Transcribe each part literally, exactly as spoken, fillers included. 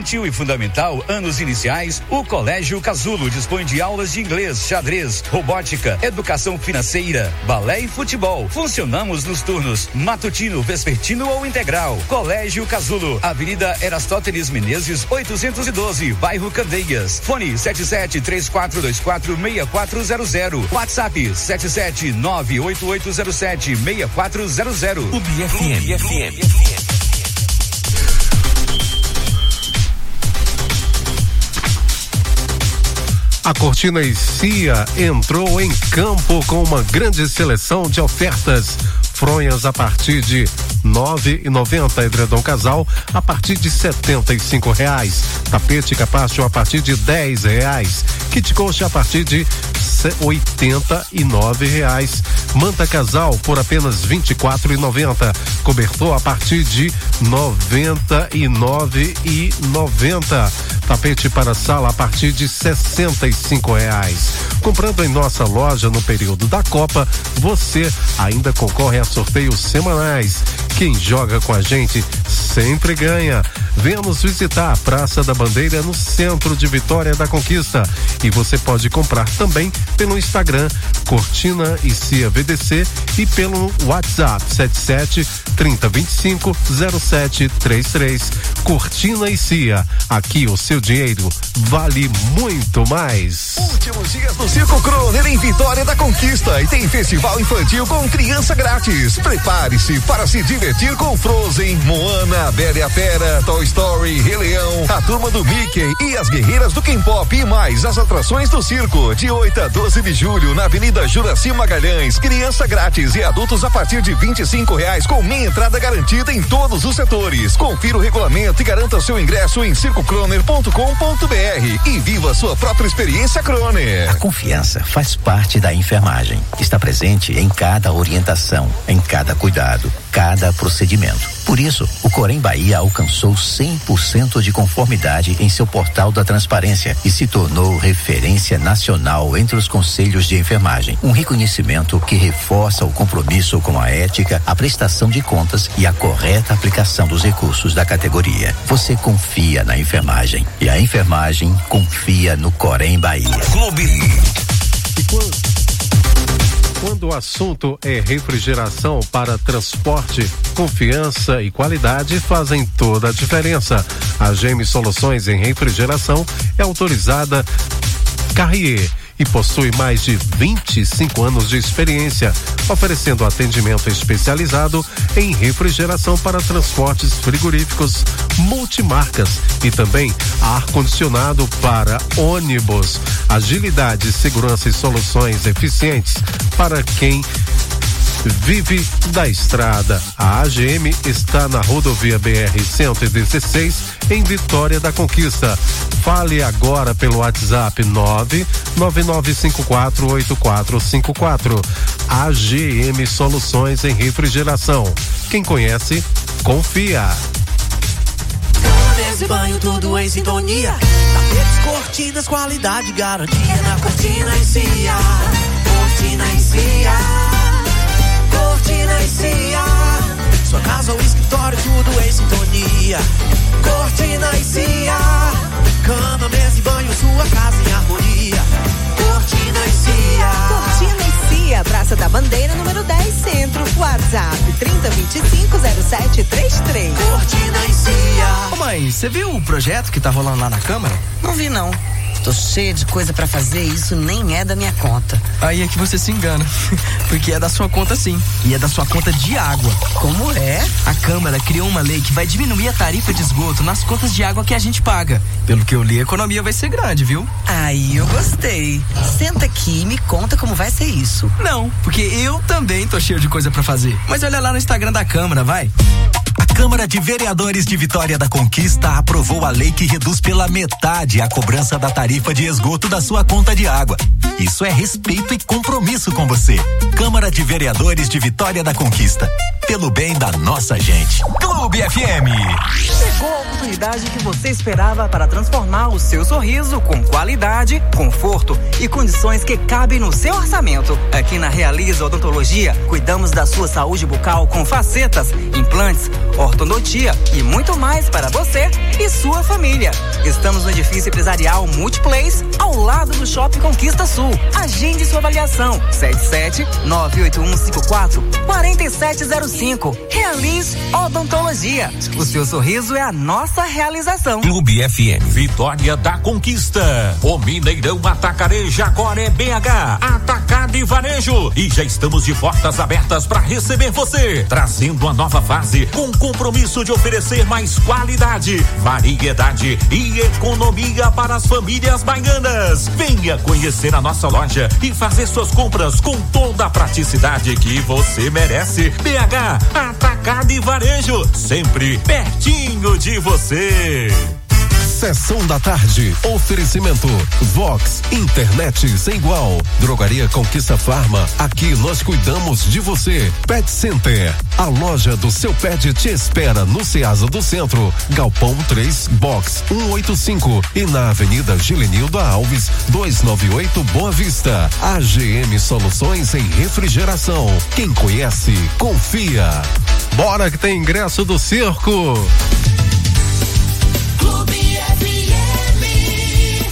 Infantil e fundamental, anos iniciais, o Colégio Casulo dispõe de aulas de inglês, xadrez, robótica, educação financeira, balé e futebol. Funcionamos nos turnos matutino, vespertino ou integral. Colégio Casulo, Avenida Erastótenes Menezes, oitocentos e doze, bairro Candeias. Fone sete sete três quatro dois quatro seis quatro zero zero. WhatsApp sete sete nove oito oito zero sete seis quatro zero zero. U B F M. F M. A Cortina e Cia entrou em campo com uma grande seleção de ofertas. Fronhas a partir de nove reais e noventa centavos, edredom casal a partir de setenta e cinco reais, tapete capacho a partir de dez reais, kit coxa a partir de oitenta e nove reais, manta casal por apenas vinte e quatro reais e noventa centavos, cobertor a partir de noventa e nove reais e noventa centavos, tapete para sala a partir de sessenta e cinco reais. Comprando em nossa loja no período da Copa, você ainda concorre a sorteios semanais. Quem joga com a gente sempre ganha. Venha nos visitar a Praça da Bandeira no centro de Vitória da Conquista. E você pode comprar também pelo Instagram Cortina e Cia V D C e pelo WhatsApp sete sete três zero dois cinco zero sete três três. Cortina e Cia, aqui o seu dinheiro vale muito mais. Últimos dias do Circo Croner em Vitória da Conquista e tem festival infantil com criança grátis. Prepare-se para se divertir com Frozen, Moana, Bela e a Fera, Toy Story, Rei Leão, a turma do Mickey e as guerreiras do Ken Pop e mais as atrações do circo. De oito a doze de julho na Avenida Juraci Magalhães, criança grátis e adultos a partir de vinte e cinco reais com meia entrada garantida em todos os setores. Confira o regulamento e garanta seu ingresso em circo croner ponto com ponto b r e viva sua própria experiência Croner. A confiança faz parte da enfermagem. Está presente em cada orientação, em cada cuidado, cada procedimento. Por isso, o Corém Bahia alcançou cem por cento de conformidade em seu portal da transparência e se tornou referência nacional entre os conselhos de enfermagem. Um reconhecimento que reforça o compromisso com a ética, a prestação de contas e a correta aplicação dos recursos da categoria. Você confia na enfermagem e a enfermagem confia no Corém Bahia. Clube. E quando... Quando o assunto é refrigeração para transporte, confiança e qualidade fazem toda a diferença. A G M Soluções em Refrigeração é autorizada Carrier e possui mais de vinte e cinco anos de experiência, oferecendo atendimento especializado em refrigeração para transportes frigoríficos multimarcas e também ar-condicionado para ônibus. Agilidade, segurança e soluções eficientes para quem vive da estrada. A A G M está na rodovia B R cento e dezesseis em Vitória da Conquista. Fale agora pelo WhatsApp nove nove nove cinco quatro oito quatro cinco quatro. A G M Soluções em Refrigeração. Quem conhece, confia. Mesa e banho, tudo em sintonia. Tapetes, cortinas, qualidade, garantia na Cortina e Cia. Cortina e Cia. Cortina e Cia. Sua casa ou escritório, tudo em sintonia. Cortina e Cia. Cama, mesa e banho, sua casa em harmonia. Cortina e Cia. Cortina e Cia, Praça da Bandeira, número dez, Centro. WhatsApp trinta, vinte e cinco, zero sete três três. Cortina e Cia. Ô mãe, você viu o projeto que tá rolando lá na Câmara? Não vi não. Tô cheia de coisa pra fazer e isso nem é da minha conta. Aí é que você se engana, porque é da sua conta sim, e é da sua conta de água. Como é? A Câmara criou uma lei que vai diminuir a tarifa de esgoto nas contas de água que a gente paga. Pelo que eu li, a economia vai ser grande, viu? Aí eu gostei. Senta aqui e me conta como vai ser isso. Não, porque eu também tô cheio de coisa pra fazer. Mas olha lá no Instagram da Câmara, vai. A Câmara de Vereadores de Vitória da Conquista aprovou a lei que reduz pela metade a cobrança da tarifa de esgoto da sua conta de água. Isso é respeito e compromisso com você. Câmara de Vereadores de Vitória da Conquista. pelo bem da nossa gente. Clube F M. Chegou a oportunidade que você esperava para transformar o seu sorriso com qualidade, conforto e condições que cabem no seu orçamento. Aqui na Realiza Odontologia, cuidamos da sua saúde bucal com facetas, implantes, ortodontia e muito mais para você e sua família. Estamos no edifício empresarial Multiplace, ao lado do Shopping Conquista Sul. Agende sua avaliação. sete sete nove oito um cinco quatro quatro sete zero cinco. Realize Odontologia. O seu sorriso é a nossa realização. Clube F M. Vitória da Conquista. O Mineirão Atacarejo agora é B H. Atacado e Varejo. E já estamos de portas abertas para receber você. Trazendo a nova fase com compromisso de oferecer mais qualidade, variedade e economia para as famílias baianas. Venha conhecer a nossa loja e fazer suas compras com toda a praticidade que você merece. B H, Atacado e Varejo, sempre pertinho de você. Sessão da tarde, oferecimento Vox, internet sem igual. Drogaria Conquista Farma, aqui nós cuidamos de você. Pet Center, a loja do seu pet te espera no Ceasa do Centro, Galpão três, Box cento e oitenta e cinco e na Avenida Gilenildo Alves, duzentos e noventa e oito, Boa Vista. A G M Soluções em Refrigeração, quem conhece, confia. Bora que tem ingresso do circo. Clube F M.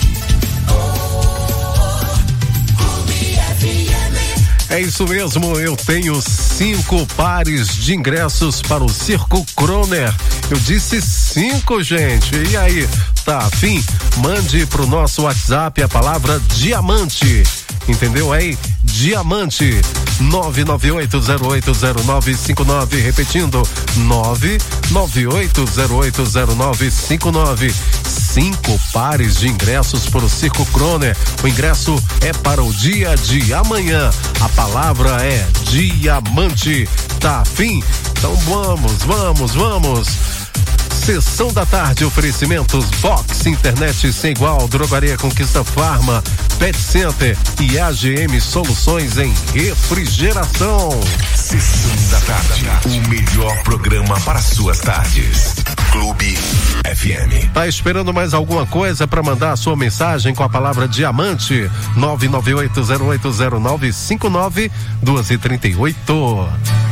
Oh, Clube F M. É isso mesmo, eu tenho cinco pares de ingressos para o Circo Croner. Eu disse cinco, gente. E aí, tá afim? Mande pro nosso WhatsApp a palavra diamante. Entendeu aí? Diamante. nove nove oito zero oito zero nove cinco nove, repetindo, nove nove oito zero oito zero nove cinco nove. Cinco pares de ingressos para o Circo Croner. O ingresso é para o dia de amanhã. A palavra é diamante. Tá afim? Então vamos, vamos, vamos. Sessão da tarde, oferecimentos Vox, internet sem igual, Drogaria Conquista Farma, Pet Center e A G M Soluções em Refrigeração. Sessão da tarde, o melhor programa para suas tardes. Clube F M. Tá esperando mais alguma coisa para mandar a sua mensagem com a palavra diamante? nove nove oito zero oito zero nove cinco nove, duas e trinta e oito.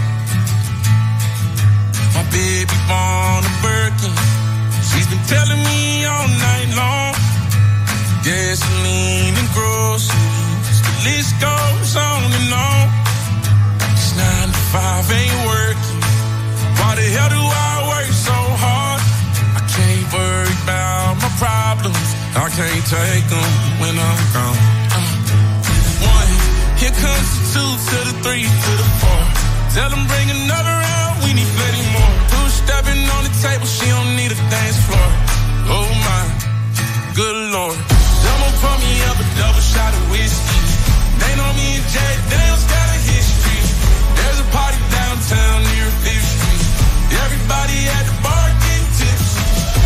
My baby born a Birkin. She's been telling me all night long. Gasoline and groceries, the list goes on and on. This nine to five ain't working. Why the hell do I work so hard? I can't worry about my problems. I can't take them when I'm gone. Uh, one, here comes the two to the three to the four. Tell them bring another round, we need plenty more. Two stepping on the table, she don't need a dance floor. Oh my, good lord. Someone pour me up a double shot of whiskey. They know me and Jay Daniels got a history. There's a party downtown near Fifth Street. Everybody at the bar getting tipsy.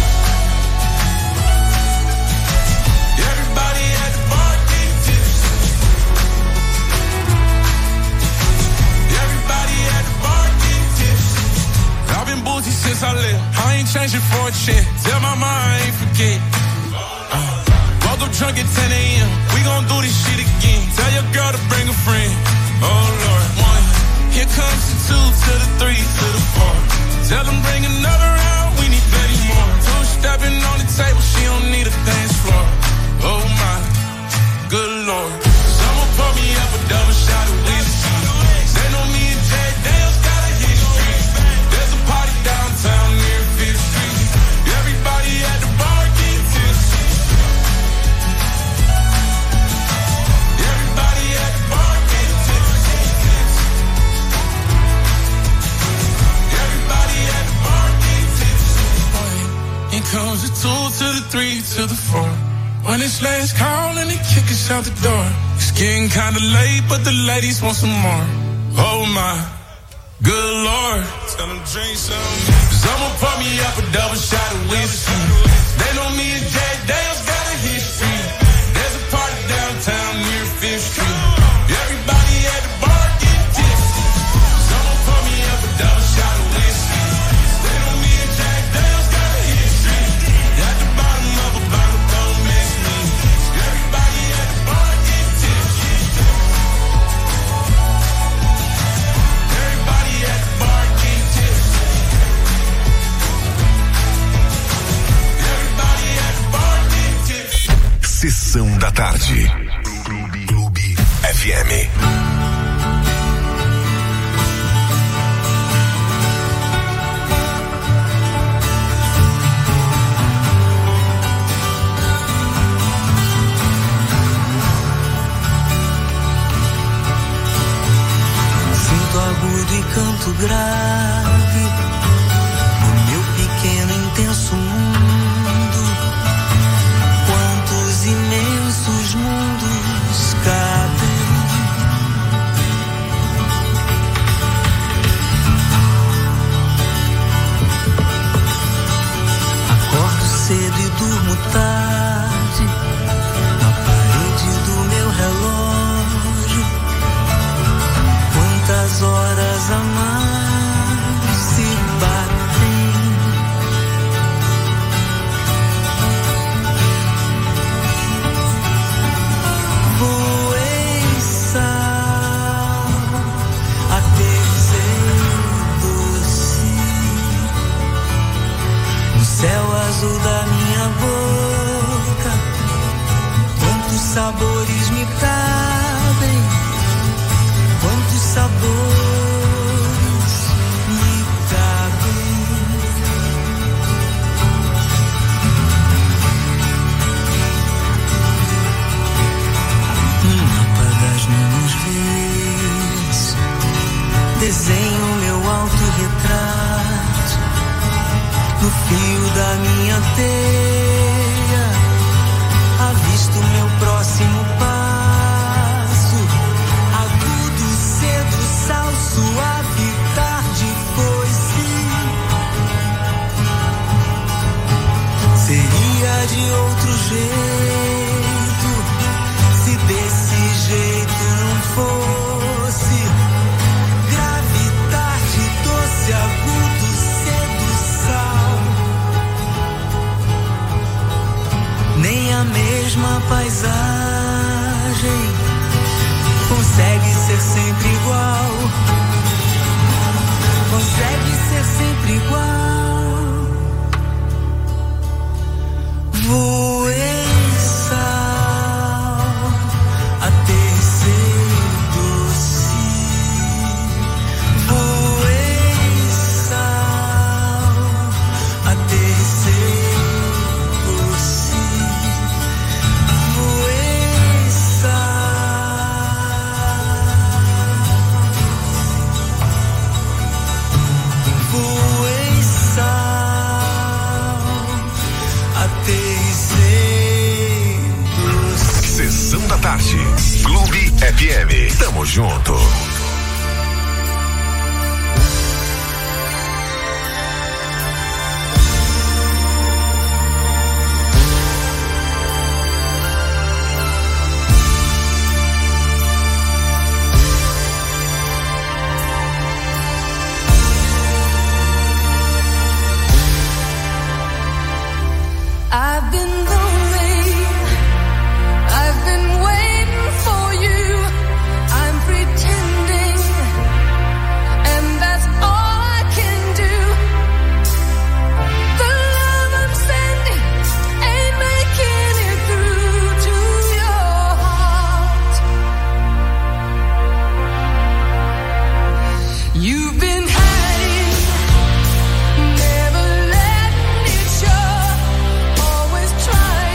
Everybody at the bar getting tipsy. Everybody at the bar getting tipsy. I've been boozy since I left. I ain't changing for a check. Tell my mom I ain't forget. Uh, woke up drunk at ten a.m. We gon' do this shit again. Tell your girl to bring a friend. Oh Lord, one. Here comes the two to the three to the four. Tell them bring another round. We need plenty more. Two stepping on the table. She don't need a dance floor. Oh my, good lord. Someone pour me up a double shot of whiskey. They know me and Jay Daniels got a history. There's a party downtown near Fifth Street. Everybody at the bar getting tipsy. Everybody at the bar getting tipsy. Everybody at the bar getting tipsy. Here comes the two to the three to the four. When it's last call and they kick us out the door. It's getting kinda late, but the ladies want some more. Oh my, good lord. Tell them drink some. Someone pour me up a double shot of whiskey. They know me and Jay Daniels got a history. There's a party downtown near Fifth Street. Everybody at the bar getting tipsy. Someone pour me up a double Sessão da tarde. Clube F M. Agudo e canto grave no meu pequeno intenso mundo. Quantos imensos mundos cabem? Acordo cedo e durmo tarde na parede do meu relógio. Quantas horas a mais se batem? Voei sal, aterrissei doce no céu azul da minha boca. Quantos sabores me cabem? Quantos sabores me cabem? Um mapa das minhas vezes, desenho meu autorretrato no fio da minha teia. Avisto meu próximo passo, agudo, cedo, sal, suave, tarde, foice. Seria de outro jeito, se desse jeito não fosse. Grave, tarde, doce, agudo, cedo, sal. Nem a mesma paisagem consegue ser sempre igual. Consegue ser sempre igual. Voei sal, aterrissei doce. Voei sal, aterrissei doce. Voei sal, voei sal, aterrissei doce. Sessão da tarde. Clube F M. Tamo junto. I've been lonely, I've been waiting for you, I'm pretending, and that's all I can do. The love I'm sending ain't making it through to your heart. You've been hiding, never letting it show. Always trying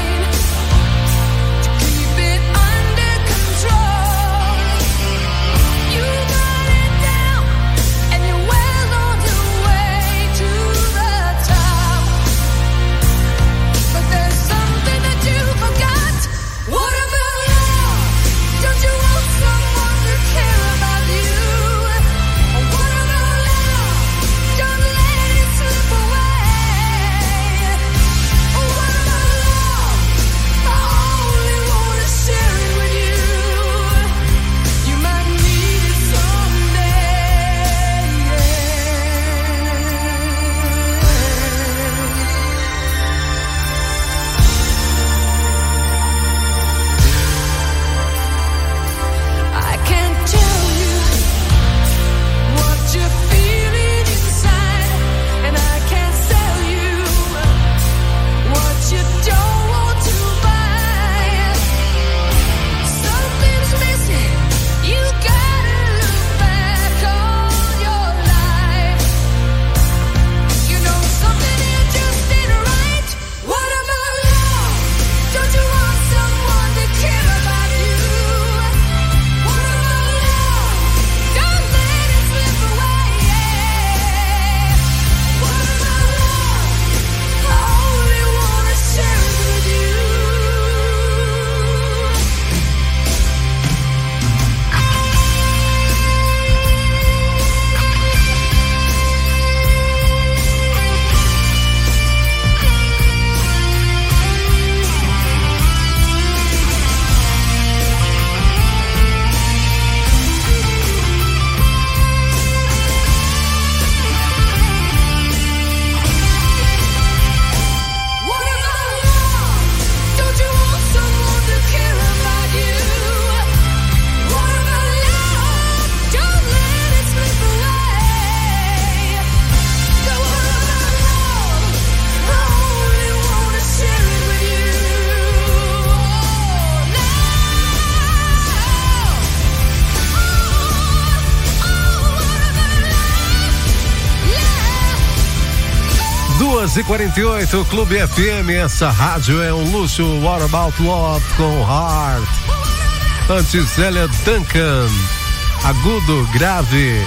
dez e quarenta e oito, Clube F M, essa rádio é um luxo. What About Love com Heart. Antes, Célia Duncan, agudo, grave.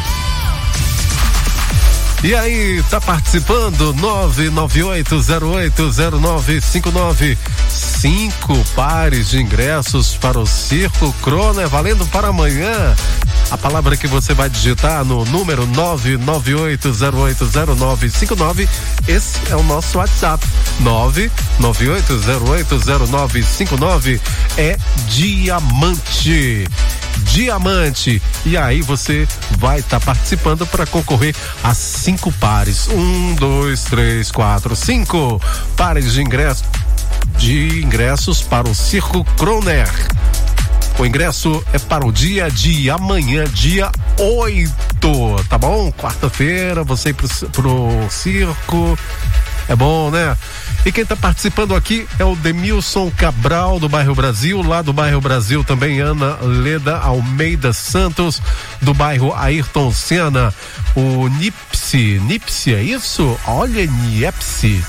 E aí, tá participando? nove nove oito zero oito zero nove cinco nove. Cinco pares de ingressos para o Circo Croner, valendo para amanhã. A palavra que você vai digitar no número nove nove oito zero oito zero nove cinco nove. Esse é o nosso WhatsApp. nove nove oito zero oito zero nove cinco nove. É Diamante. Diamante. E aí você vai estar tá participando para concorrer a cinco pares. Um, dois, três, quatro, cinco pares de ingressos de ingressos para o Circo Croner. O ingresso é para o dia de amanhã, dia oito, tá bom? Quarta-feira, você ir pro, pro circo. É bom, né? E quem tá participando aqui é o Demilson Cabral, do bairro Brasil. Lá do bairro Brasil também Ana Leda Almeida Santos, do bairro Ayrton Senna. O Nipsi, Nipsi, é isso? Olha, Niepsi.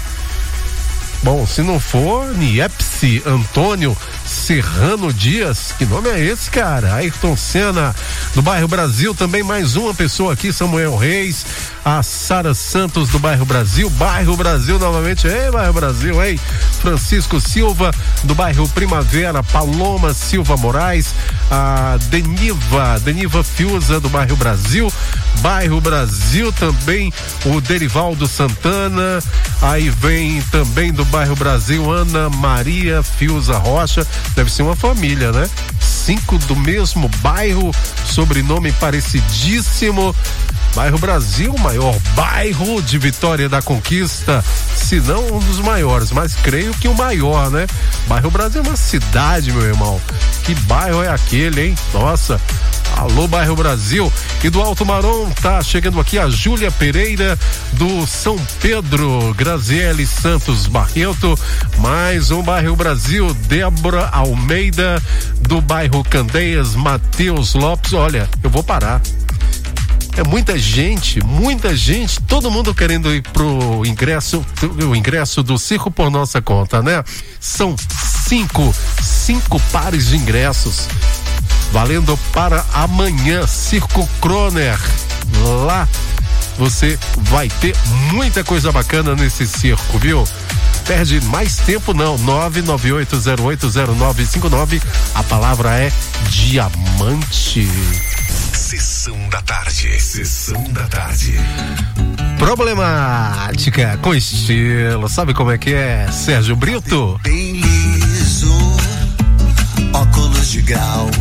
Bom, se não for, Niepsi Antônio Serrano Dias, que nome é esse, cara? Ayrton Senna, do bairro Brasil, também mais uma pessoa aqui, Samuel Reis, a Sara Santos, do bairro Brasil, bairro Brasil novamente, ei, bairro Brasil, ei, Francisco Silva, do bairro Primavera, Paloma Silva Moraes, a Deniva, Deniva Fiuza, do bairro Brasil, bairro Brasil também, o Derivaldo Santana, aí vem também do bairro Brasil, Ana Maria Fiuza Rocha, deve ser uma família, né? Cinco do mesmo bairro, sobrenome parecidíssimo. Bairro Brasil, o maior bairro de Vitória da Conquista, se não um dos maiores, mas creio que o maior, né? Bairro Brasil é uma cidade, meu irmão. Que bairro é aquele, hein? Nossa. Alô, bairro Brasil. E do Alto Marom tá chegando aqui a Júlia Pereira, do São Pedro, Graziele Santos Barreto, mais um bairro Brasil, Débora Almeida, do bairro Candeias, Matheus Lopes. Olha, eu vou parar. É muita gente, muita gente, todo mundo querendo ir pro ingresso, o ingresso do circo por nossa conta, né? São cinco, cinco pares de ingressos, valendo para amanhã, Circo Croner. Lá você vai ter muita coisa bacana nesse circo, viu? Perde mais tempo não, nove nove oito zero oito zero nove cinco nove, a palavra é diamante. Sessão da tarde, sessão da tarde. Problemática com estilo, sabe como é que é, Sérgio Brito? Bem liso, óculos de grau,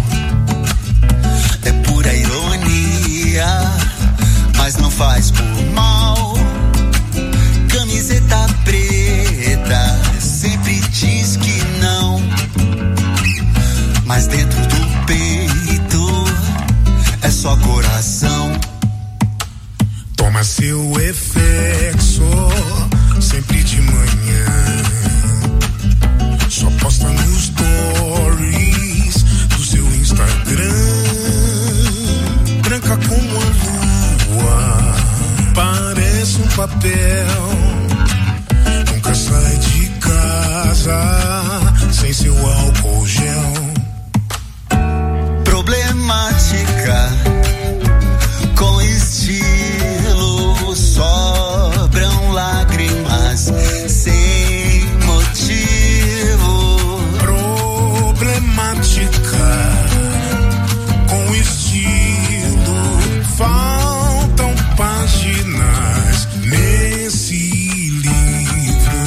é pura ironia, mas não faz por mal. Camiseta preta, sempre diz que não, mas dentro do peito é só coração. Toma seu reflexo sempre de manhã, só posta nos stories do seu Instagram. Branca como a lua, parece um papel. Nunca sai de casa sem seu álcool gel. Problemática com estilo, sobram lágrimas sem motivo. Problemática com estilo, faltam páginas nesse livro.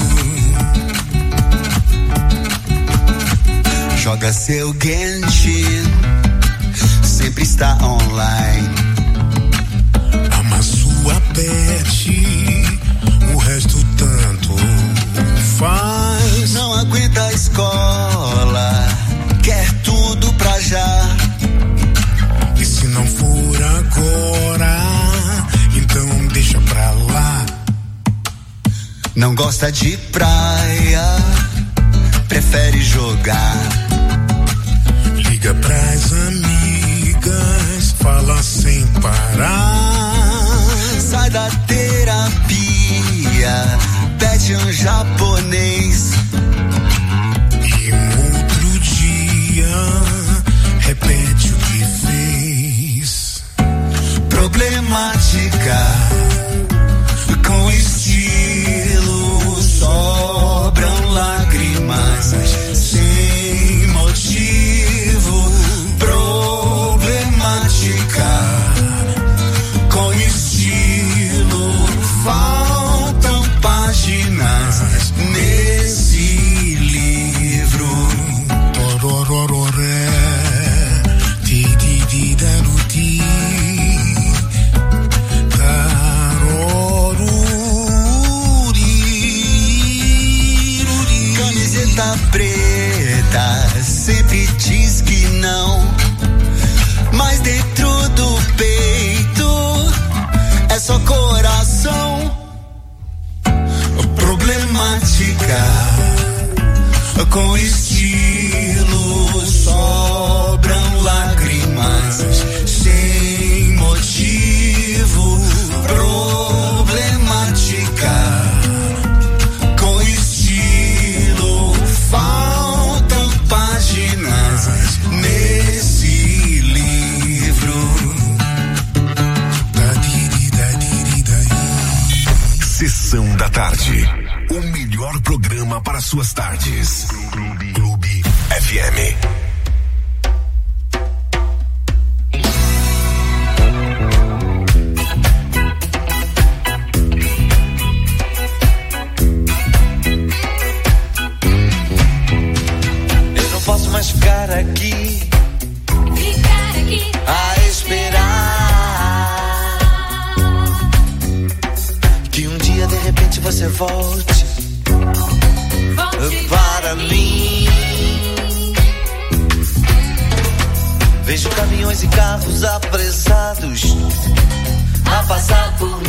Joga seu Genshin, sempre está online. Ama sua pet, o resto tanto faz. Não aguenta a escola, quer tudo pra já. E se não for agora, então deixa pra lá. Não gosta de praia, prefere jogar. Liga pras amigas, fala sem parar. Sai da terapia, pede ponta preta sempre diz que não, mas dentro do peito é só coração. Problemática com estilo, sobram lágrimas sem motivo. Problemática com estilo, faltam páginas nesse livro. Sessão da tarde. O melhor programa para suas tardes. Clube, Clube F M. Eu não posso mais ficar aqui, ficar aqui a esperar que um dia de repente você volte, volte para mim. Vejo caminhões e carros apressados a passar por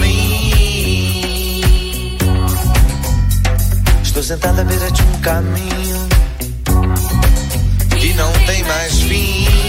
mim. Estou sentada à beira de um caminho que não tem mais fim.